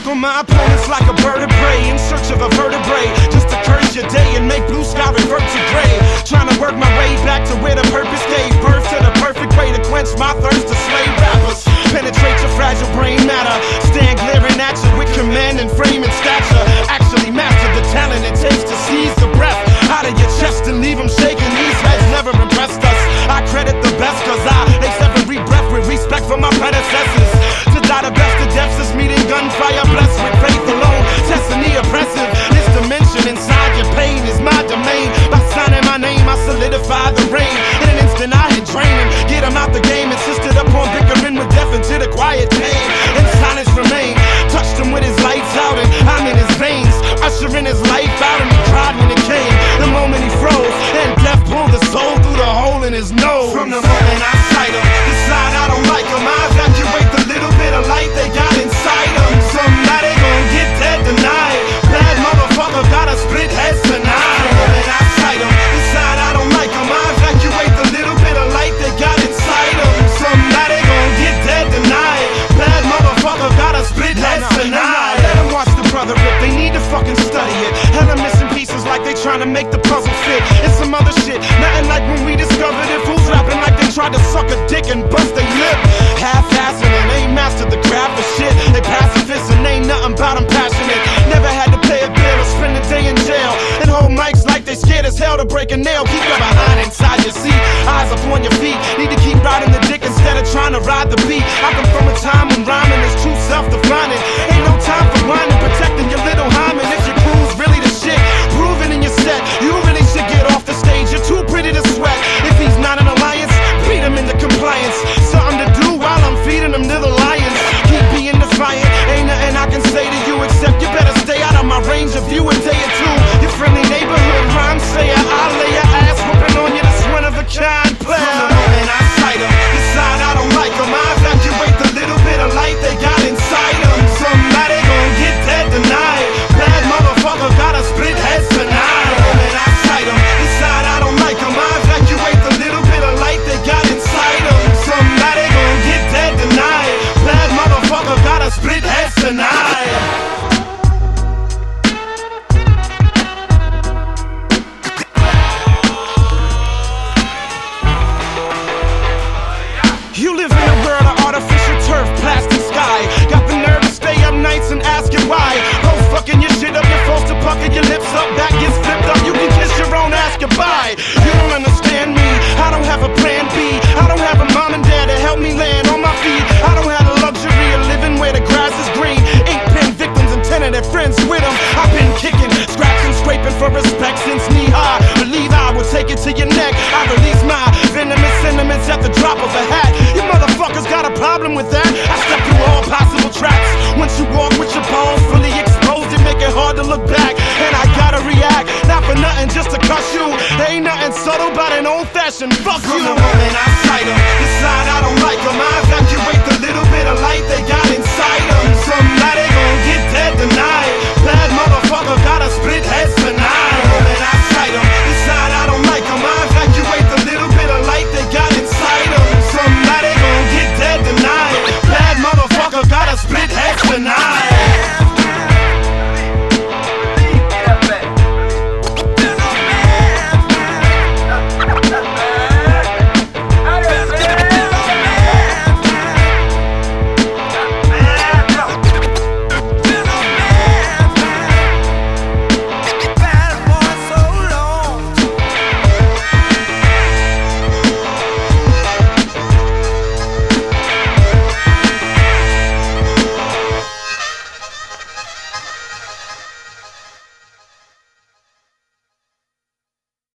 circle my opponents like a bird of prey, in search of a vertebrae, just to curse your day and make blue sky revert to gray. Trying to work my way back to where the purpose gave birth to the perfect way to quench my thirst to slay rappers. Penetrate your fragile brain matter, stand glaring at you with command and frame and stature. Actually master the talent it takes to seize the breath out of your chest and leave them shaking. These heads never impressed us. I credit the best cause I lace every breath with respect for my predecessors. To die the best of deaths is meeting gunfire, blessed with faith alone, testing the oppressive. This dimension inside your pain is my domain. By signing my name I solidify the rain. In an instant I hit draining, get him out the game. Insisted upon bickering with death into the quiet pain. And silence remained, touched him with his lights out and I'm in his veins, ushering his life out, and he cried when it came. The moment he froze and death pulled the soul through the hole in his nose. From the moment I sight him, decide I don't like him, I evacuate the little bit of light they got inside him. Somebody gon' get dead tonight. Bad motherfucker gotta split heads tonight. The moment I sight him, decide I don't like him, I evacuate the little bit of light they got inside him. Somebody gon' get dead tonight. Bad motherfucker gotta split heads tonight. Let them watch the brother rip, they need to fucking study it. Hella missing pieces like they trying to make the puzzle fit. It's some other shit, nothing like when we discovered it. Fools rapping like they tried to suck a dick and bust their lip. Half-assing and ain't mastered the craft of shit. They pacifists and ain't nothing about them passionate. Never had to pay a bill or spend a day in jail. And hold mics like they scared as hell to break a nail. Keep your behind inside your seat, eyes up on your feet. Need to keep riding the dick instead of trying to ride the beat. I come from a time when rhyming is true self-defining. Ain't no time for whining, protecting your little hymen. If your crew's really the shit, proving in your set, you really should get off the stage. You're too pretty to sweat. If he's not an alliance, beat him into compliance. Something to do while I'm feeding him to the lions. Keep being defiant, ain't nothing I can say to you except you better stay out of my range of view a day or two. Your friendly neighborhood rhyme sayer, I'll lay your ass whooping on you, this one of a kind player. From the moment I sight him, decide I don't like him, I evacuate the little bit of light they got inside him. Somebody gon' get dead tonight. Bad motherfucker gotta split heads tonight. The moment I sight him, decide I don't like him, I evacuate the little bit of light they got inside him. Somebody gon' get dead tonight. Bad motherfucker gotta split heads tonight. You live in a world of artificial turf, plastic sky. Got the nerve to stay up nights and asking why. Oh, fucking your shit up, you're forced to pucker your lips up, back gets flipped up. You can kiss your own ass goodbye. You don't understand me, I don't have a plan B. I don't have a mom and dad to help me land on my feet. I don't have the luxury of living where the grass is green. 8 pen victims and 10 of their friends with them. I've been kicking, scratching, scraping for respect since knee high. Believe I will take it to your neck. I release my venomous sentiments at the drop of a hat. You motherfuckers got a problem with that? I step through all possible traps. Once you walk with your bones fully exposed, it make it hard to look back. And I gotta react, not for nothing, just to cuss you. There ain't nothing subtle about an old-fashioned fuck you. From the moment I sight him, decide I don't like him, I